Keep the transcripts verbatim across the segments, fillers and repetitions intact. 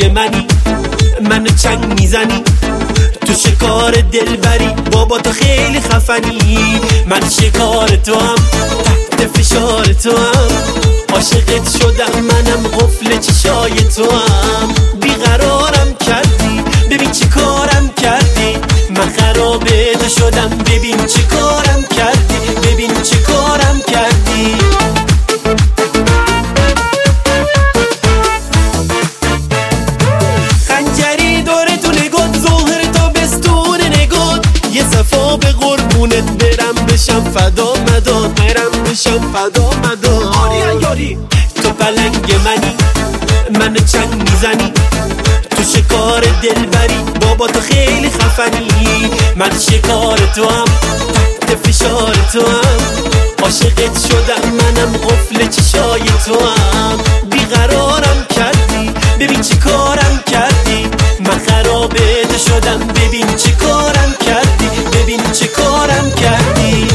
پلنگ منی، منو چنگ میزنی، تو شکار دلبری، بابا تو خیلی خفنی. من شکار تو هم، تحت فشار تو هم، عاشقت شدم منم، قفل چشای تو هم. بیقرارم کردی، ببین چی کارم کردی، من خراب تو شدم، ببین چی کارم کردی، ببین چی کارم کردی. خنجری داره تو نگات، ظاهر تا بستون نگات، یه صفا به قربونت برم بشم فدا مداد، برم بشم فدا مداد. آری یاری تو پلنگ منی، منو چنگ میزنی، تو شکار دلبری، بابا تو خیلی خفنی. من شکار تو هم، تحت فشار تو هم، عاشقت شدم منم، قفل چشای تو هم. بیقرارم کردی، ببین چی کارم کردی، من خراب تو شدم، ببین چی کارم کردی، ببین چی کارم کردی.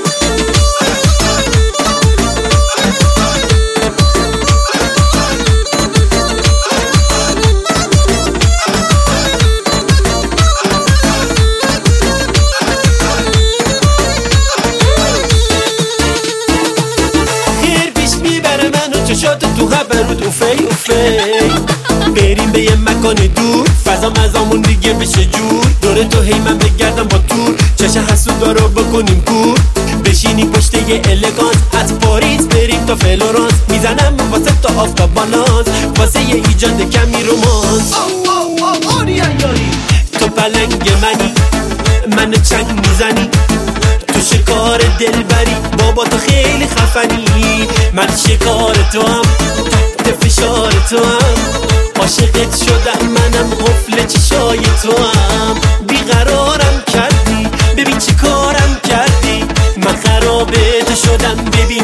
چشات تو خبرود اوفی اوفی، بریم به یه مکان دور، فضا مزامون دیگه بشه جور، دوره تو هی من بگردم با تور، چشم حسودا رو بکنیم کور، بشینی پشت یه الگانس، از پاریس بریم تا فلورانس، میزنم واسه تا آفتاب بالانس، واسه یه ایجاد کمی رومانس. تو پلنگ منی، منو چنگ میزنی، تو شکار دلبری، بابا تو خیلی خفنی. من شکار تو هم، تحت فشار تو هم، عاشقت شدم منم، قفل چشای تو هم. بیقرارم کردی، ببین چی کارم کردی، من خراب تو شدم، ببین